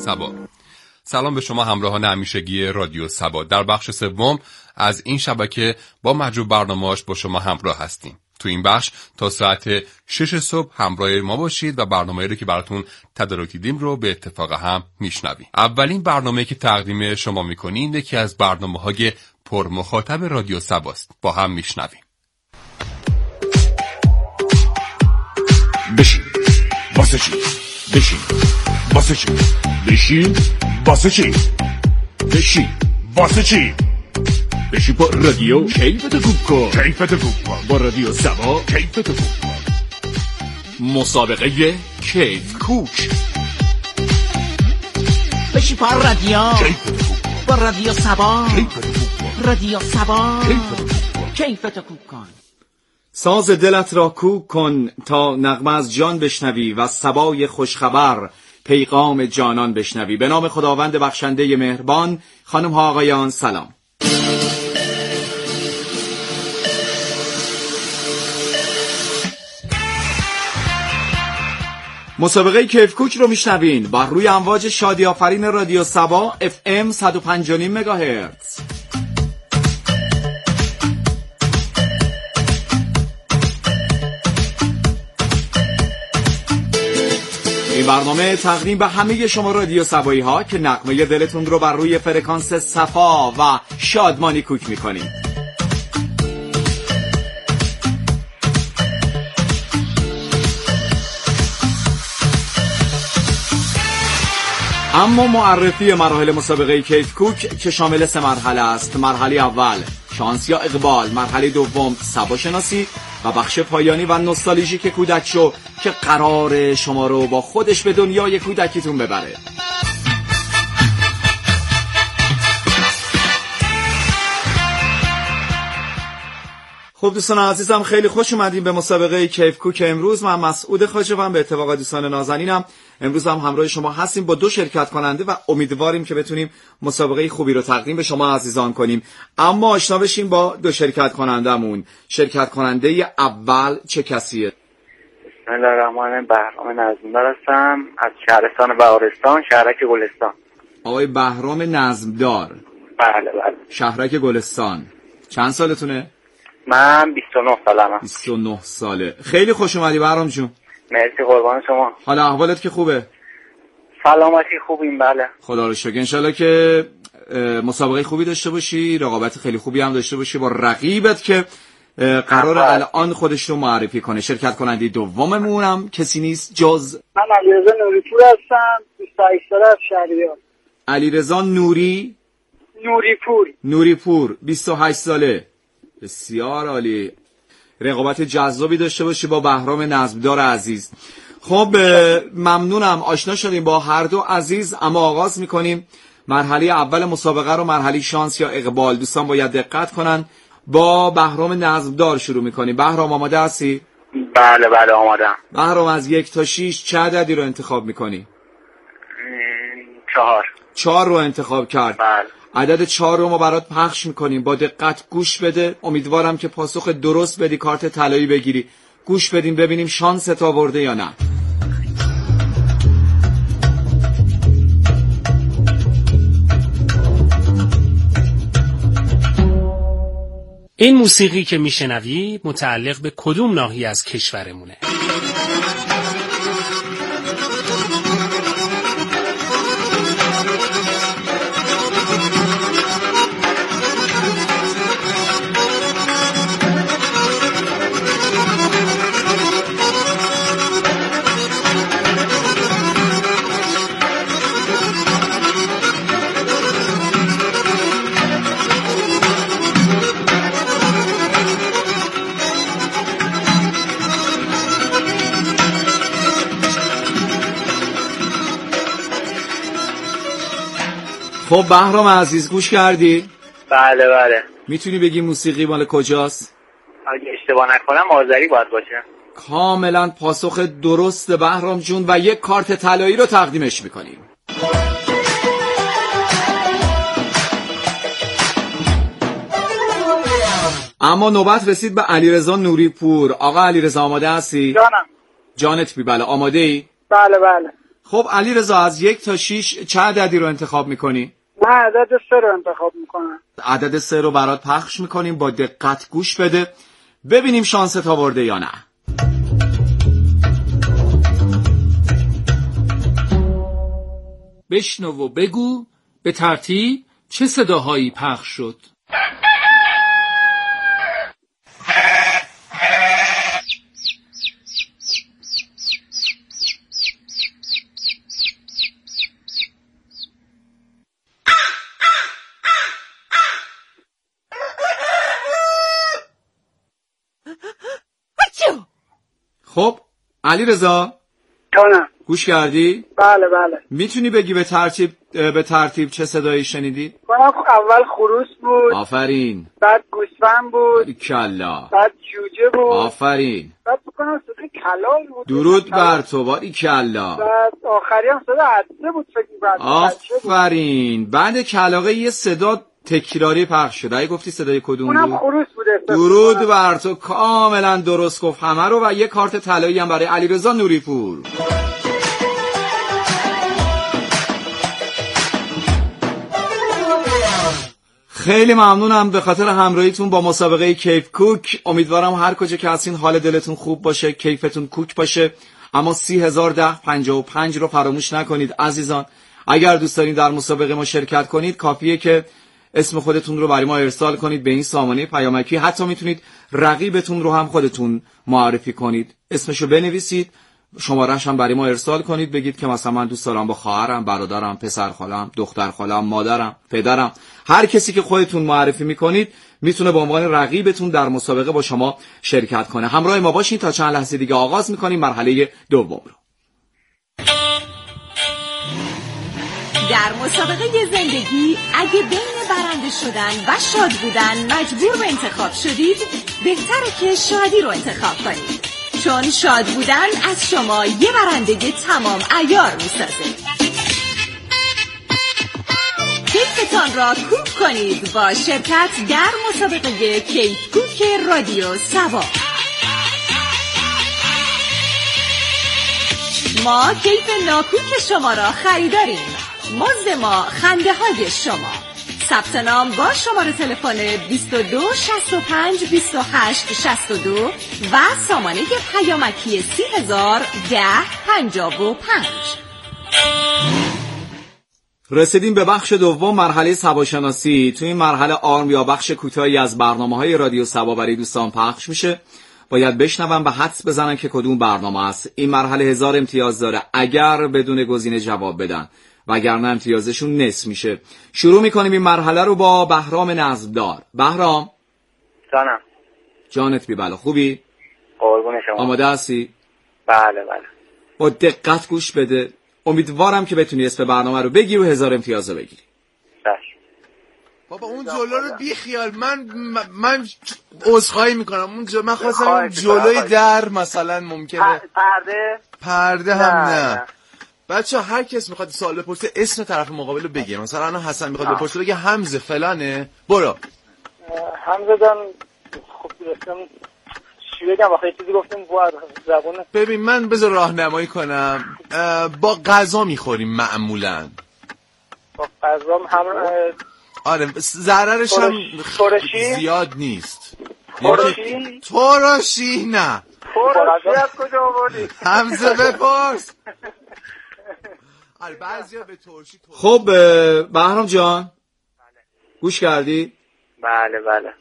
سبا. سلام به شما همراهان همیشگی رادیو سبا. در بخش سوم از این شبکه با مجموع برنامه‌اش با شما همراه هستیم. تو این بخش تا ساعت 6 صبح همراه ما باشید و برنامه‌ای رو که براتون تدارک دیدیم رو به اتفاق هم میشنویم. اولین برنامه‌ای که تقدیم شما می‌کنیم یکی از برنامه‌های پرمخاطب رادیو سباست. با هم میشنویم. بشین واسه چی؟ بشین واسه چی؟ بشین واسه چی؟ بشین واسه چی؟ بشین با رادیو کیفتو خوب کن. کیفتو خوب کن با رادیو سبا. کیفتو خوب کن. مسابقه کیف کوک. بشین با رادیو کیفتو خوب کن با رادیو سبا. کیفتو خوب کن. رادیو سبا کیفتو خوب کن. کیفتو خوب کن. ساز دلت را کوک کن تا نغمه از جان بشنوی و صبای خوشخبر پیغام جانان بشنوی. به نام خداوند بخشنده مهربان. خانم ها آقایان سلام. مسابقه کیف کوک رو میشنوین با روی امواج شادی آفرین رادیو سبا FM 105.5 مگاهرتز. این برنامه تقدیم به همه شما رادیو سبایی ها که نغمه دلتون رو بر روی فرکانس صفا و شادمانی کوک میکنیم. اما معرفی مراحل مسابقه کیف کوک که شامل 3 مرحله است. مرحله اول شانس یا اقبال، مرحله دوم سبا شناسی و بخش پایانی و نوستالژیک کودک شو که قرار شما رو با خودش به دنیای کودکیتون ببره. خب دوستان عزیزم، خیلی خوش اومدیم به مسابقه کیف کوک امروز. من مسعود خواجه‌ام به اتفاق دوستان نازنینم امروز هم همراه شما هستیم با 2 شرکت کننده و امیدواریم که بتونیم مسابقه خوبی رو تقدیم به شما عزیزان کنیم. اما آشنا بشیم با 2 شرکت کنندمون. شرکت کننده اول چه کسیه؟ بسم الله الرحمن الرحیم. بهرام نظمدار هستم از شهرستان بهارستان، شهرک گلستان. آقای بهرام نظمدار. بله بله. شهرک گلستان. چند سالتونه؟ من 29 سالمه. 29 ساله. خیلی خوش اومدی بهرام جون. مرسی قربان شما. حالا احوالت که خوبه؟ سلامتی خوبیم بله. خدا رو شکر. انشالله که مسابقه خوبی داشته باشی، رقابت خیلی خوبی هم داشته باشی با رقیبت که قرار الان خودش رو معرفی کنه. شرکت کننده دوممون هم کسی نیست جز من علیرضا نوریپور هستم، 28 ساله از شهریار. علیرضا نوریپور 28 ساله. بسیار عالی. رقابت جذابی داشته باشی با بهرام نظمدار عزیز. خب ممنونم، آشنا شدیم با هر دو عزیز. اما آغاز میکنیم مرحله اول مسابقه رو، مرحله شانس یا اقبال. دوستان باید دقت کنن. با بهرام نظمدار شروع میکنیم. بهرام آماده هستی؟ بله بله آمادم. بهرام از 1 تا 6 چه عددی رو انتخاب میکنی؟ 4. 4 رو انتخاب کرد. بله. عدد 4 رو ما برات پخش میکنیم. با دقت گوش بده. امیدوارم که پاسخ درست بدی، کارت طلایی بگیری. گوش بدیم ببینیم شانست آورده یا نه. این موسیقی که میشنوی متعلق به کدوم ناحیه از کشورمونه؟ خب بهرام عزیز گوش کردی؟ بله بله. میتونی بگی موسیقی مال کجاست؟ اگه اشتباه نکنم آذری باید باشه. کاملا پاسخ درست بهرام جون و 1 کارت طلایی رو تقدیمش میکنیم. اما نوبت رسید به علیرضا نوریپور. آقا علیرضا آماده هستی؟ جانم. جانت بی بله. آماده ای؟ بله بله. خب علیرضا از 1 تا 6 چه عددی رو انتخاب میکنی؟ من عدد 3 رو انتخاب میکنم. عدد 3 رو برات پخش میکنیم، با دقت گوش بده ببینیم شانست آورده یا نه. بشنو و بگو به ترتیب چه صداهایی پخش شد. خب علیرضا جانم. گوش کردی؟ بله بله. میتونی بگی به ترتیب چه صدایی شنیدی؟ اول خروس بود. آفرین. بعد گوسفند بود. کلا. بعد جوجه بود. آفرین. بعد بکنم صدای کلاغ بود. درود بر تو، باری کلا. بعد آخری هم صدا عدسه بود فکر می‌کنم. آفرین. بعد کلاغه یه صدا تکراری پخش شد. اگه گفتی صدای کدوم بود؟ اونم خروس بود. درود بر تو، کاملا درست گفت همه رو و یه کارت طلایی هم برای علیرضا نوریپور. خیلی ممنونم به خاطر همراهیتون با مسابقه کیف کوک. امیدوارم هر کجا که هستین حال دلتون خوب باشه، کیفتون کوک باشه. اما 301055 رو فراموش نکنید عزیزان. اگر دوست دارین در مسابقه ما شرکت کنید کافیه که اسم خودتون رو برای ما ارسال کنید به این سامانه پیامکی. حتی میتونید رقیبتون رو هم خودتون معرفی کنید، اسمشو بنویسید، شماره‌اش هم برای ما ارسال کنید، بگید که مثلا من دوست دارم با خواهرم، برادرم، پسر خالم، دختر خالم، مادرم، پدرم، هر کسی که خودتون معرفی میکنید میتونه به عنوان رقیبتون در مسابقه با شما شرکت کنه. همراه ما باشین تا چند لحظه دیگه آغاز میکنیم مرحله دوم رو. در مسابقه زندگی اگه بین برنده شدن و شاد بودن مجبور به انتخاب شدید، بهتره که شادی رو انتخاب کنید، چون شاد بودن از شما یه برندگی تمام عیار میسازه. کیفتان را کوک کنید با شرکت در مسابقه کیف کوک رادیو سبا. ما کیف ناکوک شما را خریداریم. مزد ما خنده های شما. ثبت نام با شماره تلفن 22 65 28 62 و سامانه پیامکی 301055. رسیدیم به بخش دوم مرحله سباشناسی. تو این مرحله آرم یا بخش کوتاهی از برنامه‌های رادیو سبا برای دوستان پخش میشه. باید بشنون و حدس بزنن که کدوم برنامه است. این مرحله 1000 امتیاز داره اگر بدون گزینه جواب بدن، وگرنه امتیازشون نصف میشه. شروع میکنیم این مرحله رو با بهرام نظمدار. بهرام جانم. جانت بی بلا، خوبی؟ قربون شما. آماده هستی؟ بله بله. با دقت گوش بده. امیدوارم که بتونی اسم برنامه رو بگی و 1000 امتیاز رو بگیری. بابا اون جلو رو بی خیال. من عذرخواهی میکنم. من خواستم اون جلوی در مثلا ممکنه پرده هم نه. بچه هر کس میخواد سوال بپرسه اسم طرف مقابل رو بگه. مثلا الان حسن میخواد بپرسه بگه حمزه فلانه. برو. حمزه جان خوب گفتم. چی بگم آخه چیزی گفتم زبون. ببین من بذار راهنمایی کنم. با غذا میخوریم معمولا. با غذا هم آره ضررش هم زیاد نیست. ترشی نه. ترشی از کجا آوردی؟ حمزه بپرس. آره بعضیا به ترشی. خب بهرام جان گوش کردی؟ بله بله.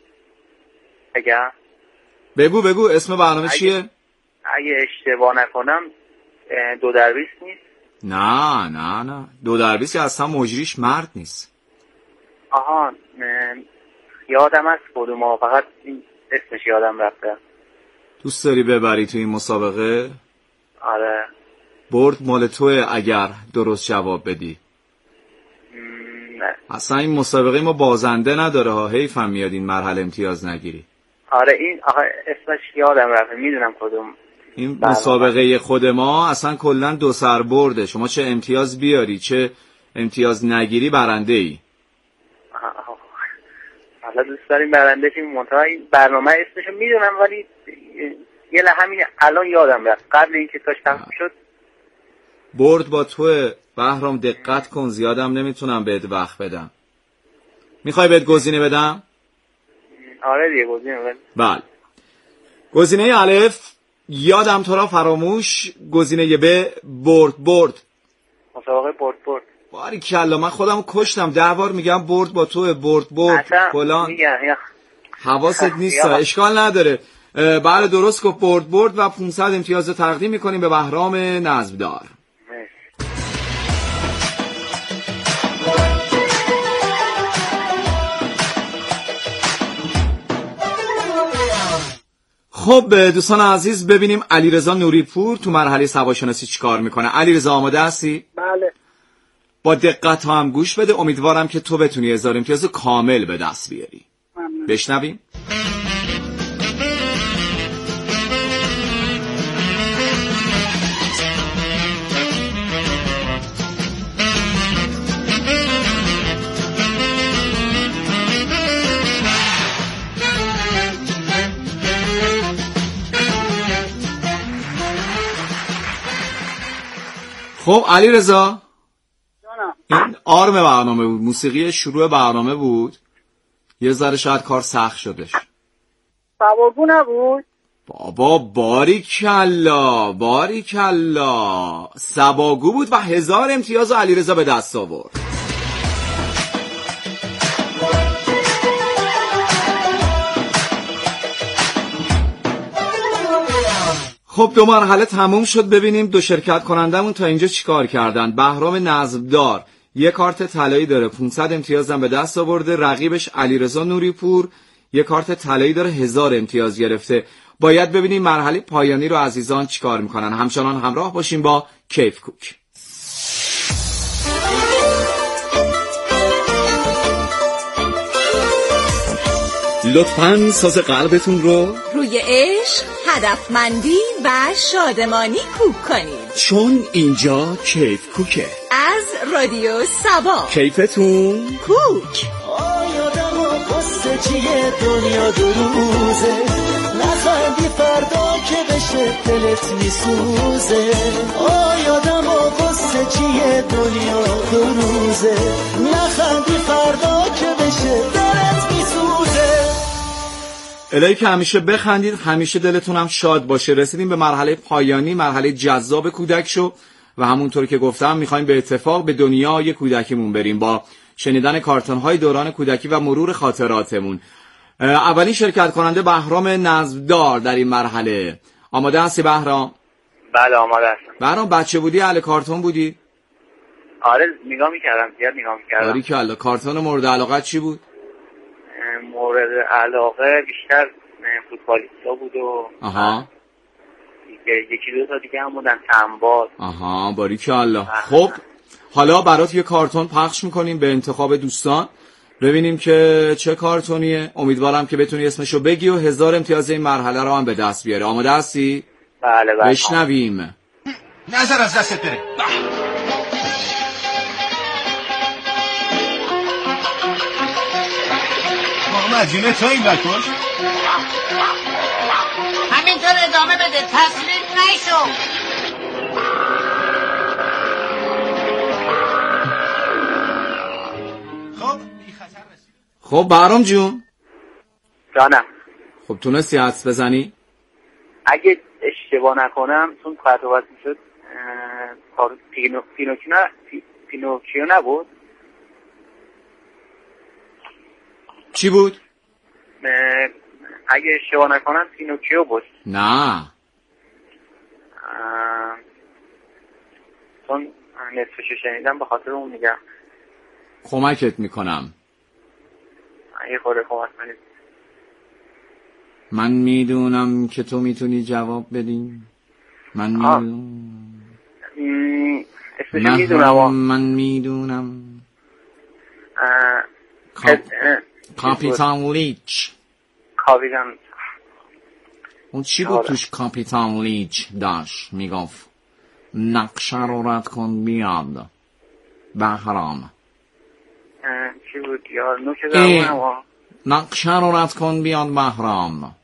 بگو اسم برنامه چیه؟ اگه اشتباه نکنم 2 در 20 نیست؟ نه 2 در 20 اصلا مجریش مرد نیست. آها یادم از کدوم، فقط اسمش یادم رفته. دوست داری ببری تو این مسابقه؟ آره. برد مال توه اگر درست جواب بدی. نه. اصلا این مسابقه ما بازنده نداره ها. حیفم میاد این مرحله امتیاز نگیری. آره این اسمش یادم رفته، میدونم کدوم. این مسابقه خود ما اصلا کلا 2 سر برده. شما چه امتیاز بیاری چه امتیاز نگیری برنده ای. حالا دوست داریم برنده شیم. منتها این برنامه اسمشو میدونم ولی یه همین الان یادم رفت. قبل اینکه تاش تموم شد برد با تو. بهرام دقت کن، زیادم نمیتونم بهت وقت بدم. میخوای بهت گزینه بدم؟ آره دیگه گزینه بده. بله. گزینه الف یادم تو را فراموش. گزینه ب برد. مسابقه برد. باریکلا، من خودمو کشتم 10 بار میگم برد با تو، برد فلان. حواست نیست. اشکال نداره. بله درست گفت، برد و 500 امتیاز رو تقدیم میکنیم به بهرام نظمدار. خب دوستان عزیز، ببینیم علیرضا نوریپور تو مرحله سواشناسی چیکار میکنه. علیرضا آماده هستی؟ بله. با دقت هم گوش بده، امیدوارم که تو بتونی 1000 امتیاز کامل به دست بیاری. بشنویم. خب علیرضا، این آرم برنامه بود، موسیقی شروع برنامه بود. یه ذره شاید کار سخت شدش. سباگو نبود؟ بابا باریکلا سباگو بود و 1000 امتیاز علیرضا به دست آورد. خب 2 مرحله تموم شد. ببینیم 2 شرکت کنندمون تا اینجا چیکار کردن. بهرام نظمدار یه کارت طلایی داره، 500 امتیاز هم به دست آورده. رقیبش علیرضا نوریپور یه کارت طلایی داره، 1000 امتیاز گرفته. باید ببینیم مرحله پایانی رو عزیزان چیکار میکنن. همچنان همراه باشیم با کیف کوک. لطفاً ساز قلبتون رو روی عشق، هدفمندی و شادمانی کوک کنید، چون اینجا کیف کوکه. از رادیو سبا. کیفتون کوک. آیادم و قصه چیه دنیا دو روزه، نخندی فردا که بشه دلت میسوزه. آیادم و قصه چیه دنیا دو روزه، نخندی فردا که بشه دلت میسوزه. الهی که همیشه بخندید، همیشه دلتون هم شاد باشه. رسیدیم به مرحله پایانی، مرحله جذاب کودک شو و همونطور که گفتم میخوایم به اتفاق به دنیای کودکیمون بریم با شنیدن کارتون‌های دوران کودکی و مرور خاطراتمون. اولین شرکت کننده بهرام نظمدار در این مرحله. آماده هستی بهرام؟ بله آماده هستم. بهرام بچه بودی اهل کارتون بودی؟ آره نگاه میکردم، زیاد نگاه میکردم. باریکلا. کارتون مورد علاقت چی بود؟ مورد علاقه بیشتر فوتبالیستا بود و یکی دو تا دیگه هم بودن، سنباد. باریکلا. خب حالا برات یه کارتون پخش میکنیم به انتخاب دوستان، ببینیم که چه کارتونیه. امیدوارم که بتونی اسمشو بگی و 1000 امتیاز این مرحله رو هم به دست بیاری. آماده هستی؟ بله. بشنویم. نظر از دستت بره. مدینه تا این بکش همینطور ادامه بده، تسلیم نشو. خب بهرام جون جانم. خب تونستی حدس بزنی؟ اگه اشتباه نکنم چون قطعات میشد پینوکیو نبود. چی بود؟ اگه اشتباه نکنم پینوکیو بود. نه چون نصفشو شنیدم به خاطر اون میگم. کمکت میکنم. یه خورده کمک کنید. من میدونم که تو میتونی جواب بدی. من میدونم. کاپیتان لیچ. اون چی بود توش کاپیتان لیچ داشت میگفت نقشه رو رد کن بیاد بهرام. چی بود یار نوشه زبانم. نقشه رو رد کن بیاد بهرام.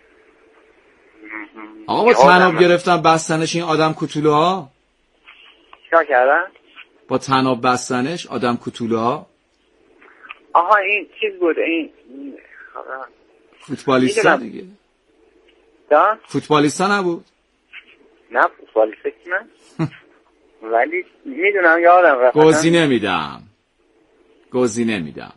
آقا با تناب گرفتن بستنش این آدم کوتولوها. چیکار کردن؟ با طناب بستنش آدم کوتوله ها. آها این چیز بود، این فوتبالیستا دیگه. دا؟ فوتبالیستا نبود؟ نه فوتبالیستا که من ولی میدونم یادم رفت. گزینه میدم.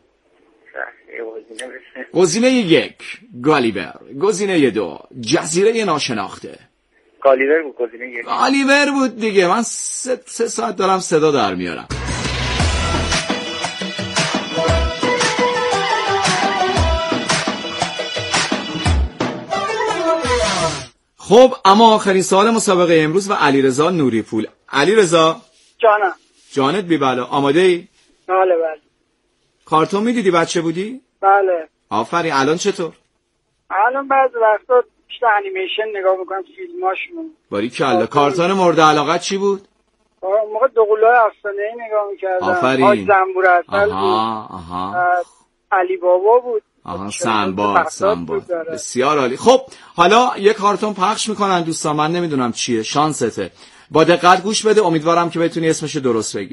گزینه 1 گالیور، گزینه 2 جزیره ناشناخته. گالیور بود گزینه 1. گالیور بود دیگه. من 3 ساعت دارم صدا در میارم. خب اما آخرین سوال مسابقه امروز و علیرضا نوریپور. علیرضا جانم. جانت بی بلا. آماده ای؟ بله بله. کارتون میدیدی بچه بودی؟ بله. آفرین. الان چطور؟ الان بعضی وقتا بیشتر انیمیشن نگاه میکنم، فیلماشون. باریکلا. کارتون مورد علاقت چی بود؟ موقع دوقلوهای افسانه‌ای نگاه میکردم. آفرین. حاج زنبور اصل بود. علی بابا بود. سنباد. بسیار عالی. خب حالا یک کارتون پخش میکنن دوستان، من نمیدونم چیه، شانسته. با دقت گوش بده، امیدوارم که بتونی اسمش درست بگی.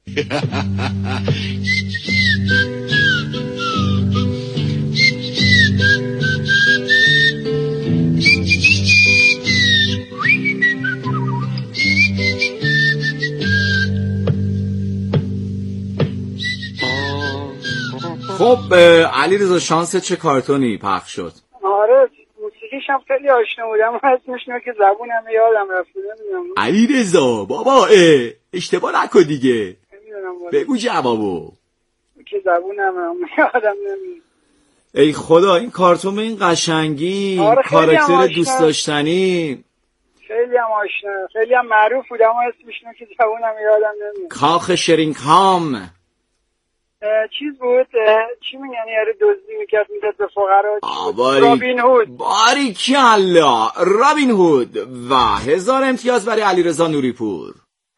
خب علیرضا شانس چه کارتونی پخش شد؟ آره موسیقیش هم خیلی آشنا بودم، اسمش نه که زبونم یادم رفته نمیدونم. علیرضا بابا اشتباه نکن دیگه. بگو جوابو. که زبونم یادم نمیاد. ای خدا این کارتون به این قشنگی، آره کاراکتر دوست داشتنی، خیلی هم آشنا، خیلی هم معروف بود اما اسمش نه که زبونم یادم نمیاد. کاخ شرینکام. چیز بود، چی میگن یارو دزدی میکرد میداد به فقرا. رابین هود. باریکلا. رابین هود. و 1000 امتیاز برای علیرضا نوریپور.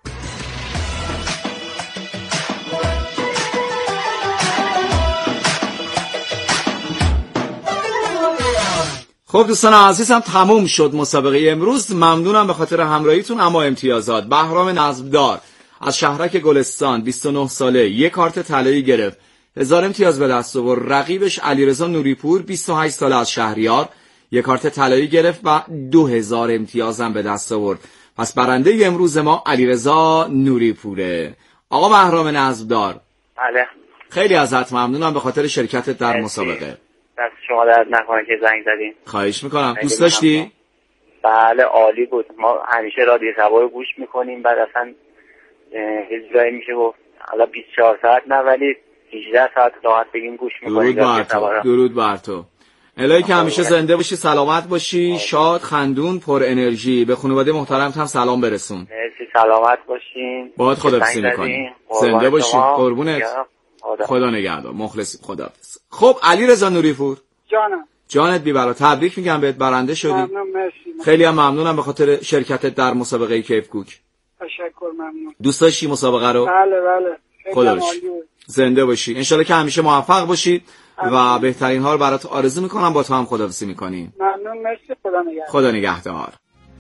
خب دوستان عزیزم تموم شد مسابقه امروز. ممنونم به خاطر همراهیتون. اما امتیازات: بهرام نظمدار از شهرک گلستان 29 ساله یک کارت طلایی گرفت، 1000 امتیاز به دست آورد. رقیبش علیرضا نوریپور 28 ساله از شهریار یک کارت طلایی گرفت و 2000 امتیاز هم به دست آورد. پس برنده امروز ما علیرضا نوریپوره. آقا بهرام نظمدار. بله. خیلی ازت ممنونم به خاطر شرکتت در مسابقه. دست شما درد نکنه که زنگ زدین. خواهش میکنم. دوست داشتی؟ بله عالی بود. ما همیشه رادیو سبا رو گوش میکنیم، بعد اصلا اجرایی میشه گفت حالا 24 ساعت نه ولی 18 ساعت راحت بگیم گوش میکنیم. درود بر تو. الهی که همیشه زنده باشی، سلامت باشی، شاد، خندون، پر انرژی. به خانواده محترمت هم سلام برسون. مرسی، سلامت باشین. باهات خداحافظی میکنیم. زنده باشی. قربونت. خدا نگهدار. مخلصی. خداحافظ. خب علیرضا نوریپور جانم. جانت بی بلا. تبریک میگم بهت، برنده شدی. مرسی. خیلی هم ممنونم به خاطر شرکتت در مسابقه کیف کوک. تشکر، ممنون. دوست داشتی مسابقه رو؟ بله. خدا باشی. زنده باشی. انشالله که همیشه موفق باشید و بهترین ها رو برات آرزو میکنم. با تو هم خداحافظی میکنیم. ممنون، مرسی. خدا نگهدار. خدا نگهدار.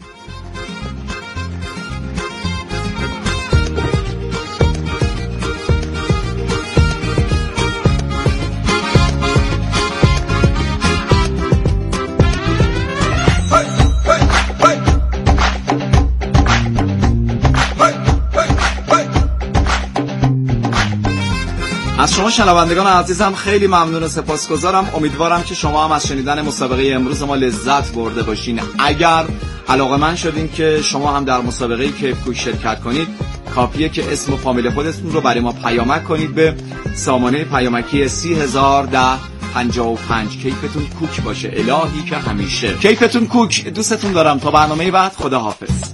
از شما شنوندگان عزیزم خیلی ممنون و سپاسگزارم. امیدوارم که شما هم از شنیدن مسابقه امروز ما لذت برده باشین. اگر علاقه‌مند شدین که شما هم در مسابقه کیف کوک شرکت کنید، کافیه که اسم و فامیل خودتون رو برای ما پیامک کنید به سامانه پیامکی 3001055. کیفتون کوک باشه. الهی که همیشه کیفتون کوک. دوستتون دارم. تا برنامه بعد، خدا حافظ.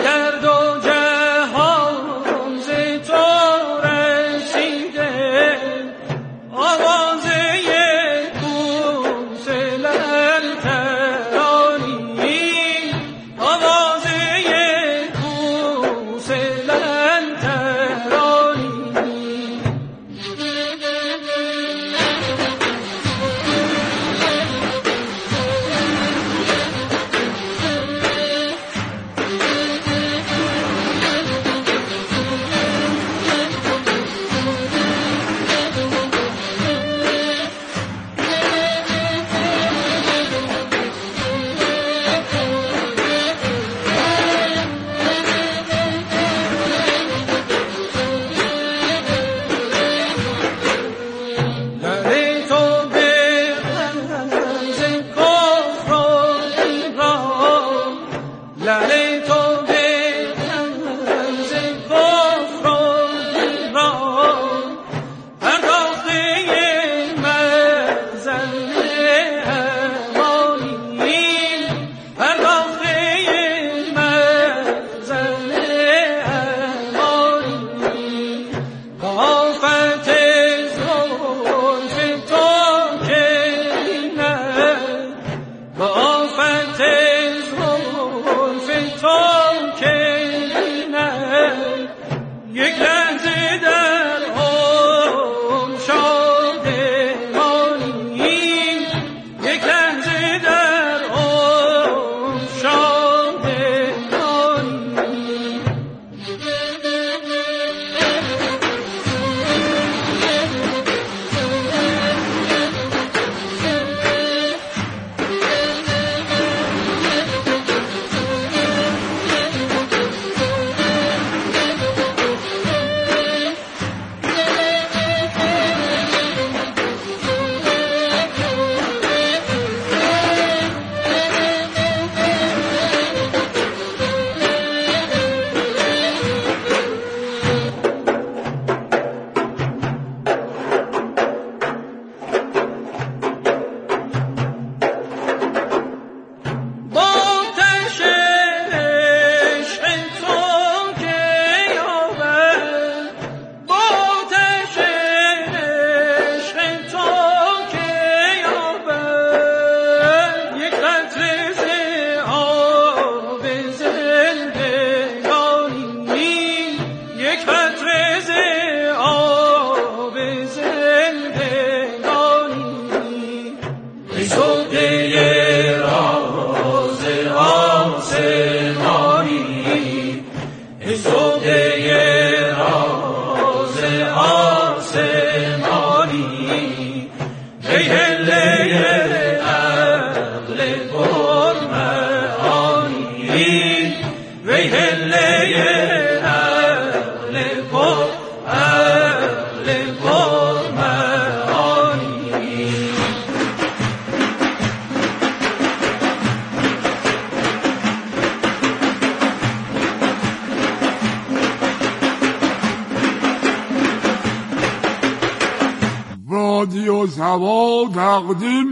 رادیو سبا تقدیم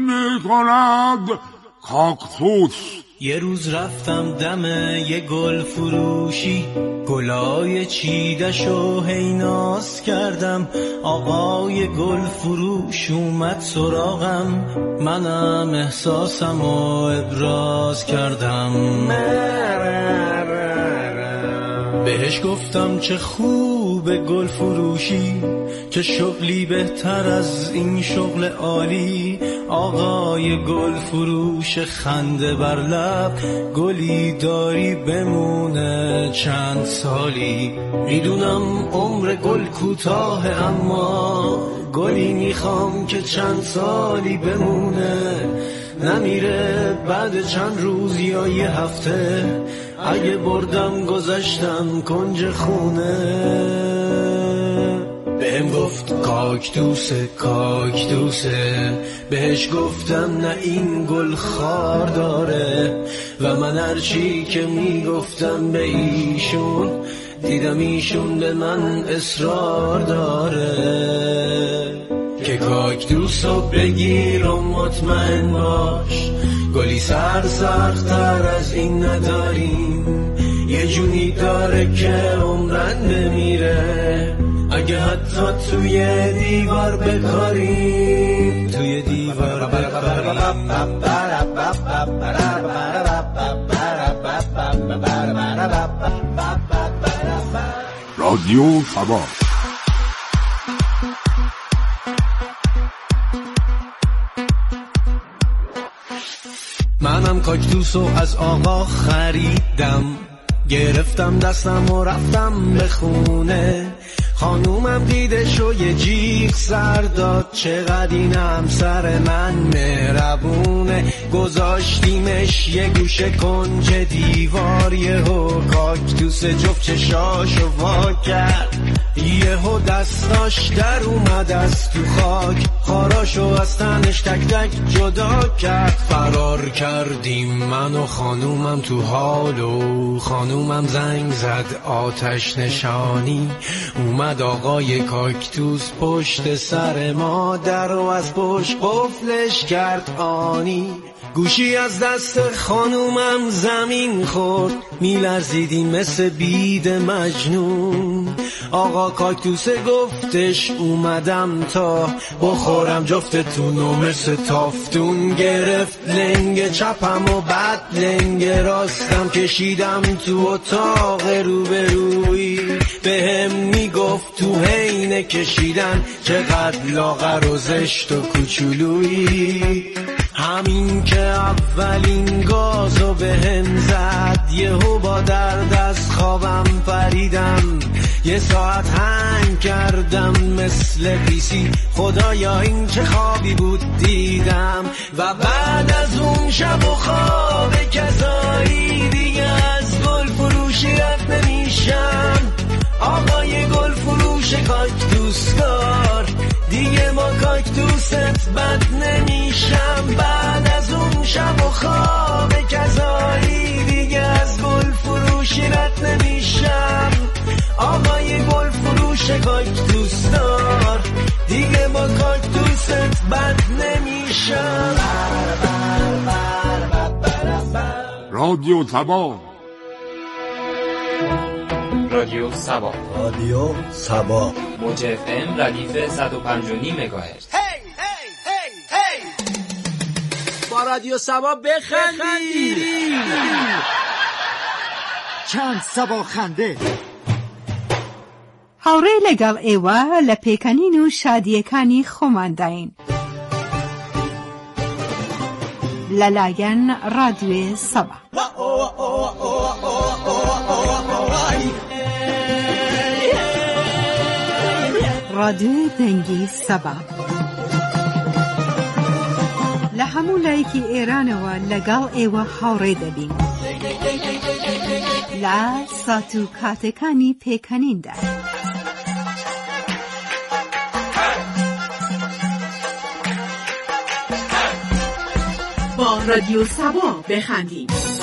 می‌کند کاکتوس. یه روز رفتم دم یه گل فروشی، گلای چیدشو هیناس کردم. آقای گل فروش اومد سراغم، منم احساسمو ابراز کردم. بهش گفتم چه خوبه گل فروشی، چه شغلی بهتر از این شغل عالی. آقای گل فروش خنده بر لب، گلی داری بمونه چند سالی. میدونم عمر گل کوتاه، اما گلی میخوام که چند سالی بمونه. نمیره بعد چند روز یا یه هفته، اگه بردم گذشتم کنج خونه. بهم گفت کاکتوسه کاکتوسه، بهش گفتم نه این گل خار داره. و من هرچی که میگفتم به ایشون، دیدم ایشون به من اصرار داره که کاکتوسو بگیر و مطمئن باش، گلی سرسخت‌تر از این نداریم. یه جونی داره که عمرن بمیره، اگه حتی توی دیوار بکاریم، توی دیوار بکاریم. رادیو سبا. منم کاکتوسو از آقا خریدم، گرفتم دستم و رفتم به خونه. خانومم دیدش و یه جیغ سر داد، چقدر این همسر من مهربونه. گذاشتیمش یه گوشه کنج دیوار، یهو کاکتوس جفت چشاشو وا کرد، یهو دستاش در اومد از تو خاک، خاراشو از تنش تک تک جدا کرد. فرار کردیم من و خانومم تو حالو، خانومم زنگ زد آتش نشانی، اومد آقای کاکتوس پشت سر ما، در و از پشت قفلش کرد آنی. گوشی از دست خانومم زمین خورد، میلرزیدیم مثل بید مجنون. آقا کاکتوس گفتش اومدم تا بخورم جفتتونو مثل تافتون. گرفت لنگ چپم و بعد لنگ راستم، کشیدم تو اتاق روبروی. بهم میگفت تو حین کشیدن چقدر لاغر و زشت و کوچولویی. همین که اولین گازو بهم زد، یهو با درد از خوابم پریدم. یه ساعت هنگ کردم مثل پیسی، خدایا این چه خوابی بود دیدم. و بعد از اون شب و خواب کذایی، دیگه از گل فروشی رد نمیشم. آقای گل فروش کاکتوسکار، دیگه با کاکتوست بد نمیشم. بعد از اون شب و خواب کذایی، دیگه از گل فروشی رد نمیشم. آقای گل فروش کاکتوسدار، دیگه با کاکتوست بد نمیشم. رادیو سبا. رادیو سبا. رادیو سبا. موج FM ردیف 105.9 مگاهرتز. با رادیو سبا بخندید. چند سبا خنده. هاوڕێ لەگەڵ ئێوە لە پێکەنین و شادیەکانی خۆمانداین لەلایەن ڕادیۆی سەبا. ڕادیۆی دەنگی سەبا لە هەموو لایەکی ئێرانەوە لەگەڵ ئێوە هاوڕێ دەبین لە سات و کاتەکانی پێکەنیندا. با رادیو سبا بخندید.